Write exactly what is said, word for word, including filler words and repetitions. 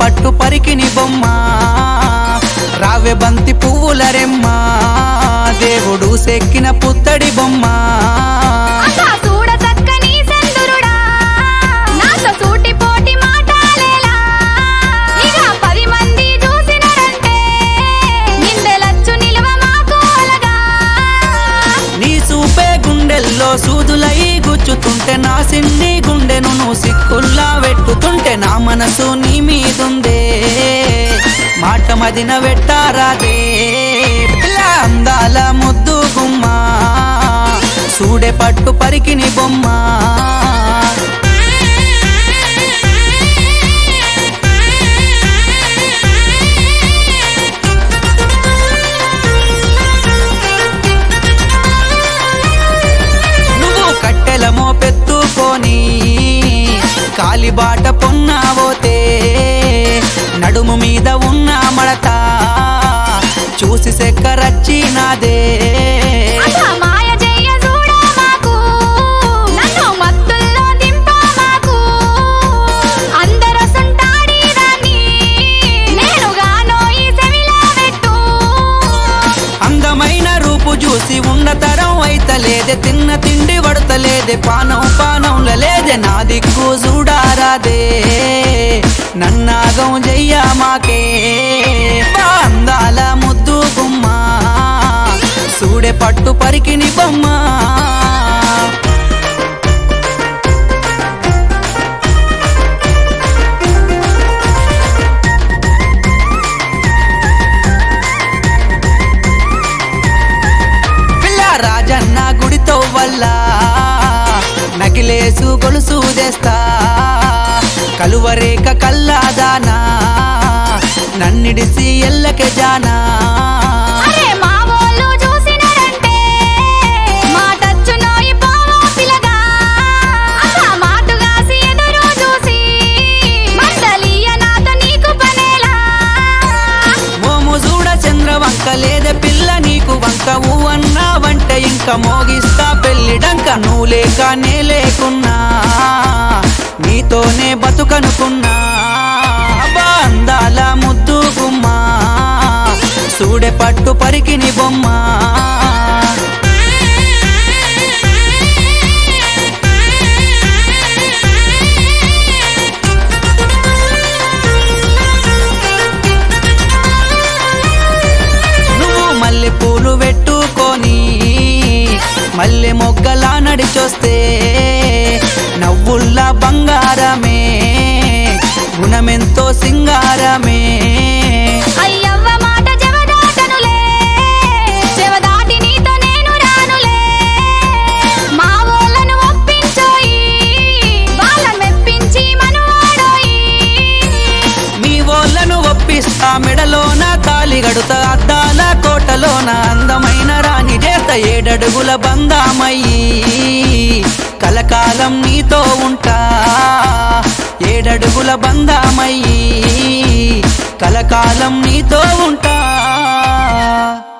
పట్టు పరికిని బొమ్మ రావె బంతి పువ్వుల రెమ్మ దేవుడు సెక్కిన పుత్తడి బొమ్మ అసా చూడ చక్కని సందురుడా నాతో సూటి పోటి మాటాలేలా ఇక పది మంది చూసినారంటే నిందెలచ్చు నిలువ మాకోలగా నీ చూపే గుండెల్లో సూదులై గుచ్చుతుంటే నా సిన్ని గుండెను నువ్వు సిక్కుల్లా పెట్టుతుంటే నా మనసు నీ మీదుందే మాట మదిన వెట్టారాదే పిల్ల అందాల ముద్దు గుమ్మ చూడే పట్టు పరికిని బొమ్మ నువ్వు కట్టెలమో పెట్టుకొని కాలిబాట పొన్నావోతే నడుము మీద ఉన్న మడత చూసి సెక్కరచ్చినాదే అసా మాయ జయ చూడా మాకు నన్ను మత్తుల్లో దింపా మాకు అందరూ సంటాడిదాన్ని నేనుగానో ఈ సెవిలా పెట్టు అందమైన రూపు చూసి ఉండతరం అయితలేదే తిన్న తిండి పడతలేదే పానం పానంల లేదే నా దిక్కు చూడారాదే నన్నాగం జయ్య మాకే బా అందాల ముద్దు గుమ్మ చూడే పట్టు పరికిని బొమ్మ పిల్ల రాజన్న గుడితో వల్ల నకిలేసు గొలుసు చేస్తా కలువరేక కల్లాదానా నన్నిడిసి ఎల్లకే జానా అరే మా వోళ్ళు చూసినారంటే మాటచ్చు నోయి పోవో పిలగా అసా మాటుగాసి ఎదురు చూసి మందలియ నాతో నీకు పనేలా మోము చూడ చంద్రవంక లేదే పిల్ల నీకు వంక ఊ అన్నావంటే ఇంకా మోగిస్తా పెళ్ళిడంక నువ్వు లేక నే లేకున్నా నీతోనే బతుకనుకున్నా బా అందాల ముద్దు గుమ్మ చూడే పట్టు పరికిని బొమ్మ నువ్వు మల్లె పూలు పెట్టుకొని మల్లె మొగ్గలా నడిచొస్తే నవ్వుల్లా బంగారమే గుణమెంతో సింగారమే అయ్యవ్వ మాట జవదాటనులే జవదాటి నీతో నేను రానులే మా వోళ్ళను ఒప్పించోయి వాళ్ళని మెప్పించి మనవాడోయి మీ వాళ్ళను ఒప్పిస్తా మెడలోన తాలి గడుత అద్దాల కోటలోన అందమైన రాణి చేత ఏడడుగుల బందామయ్యి కలకాలం నీతో ఉంటా ఏడడుగుల బందామయ్యి కలకాలం నీతో ఉంటా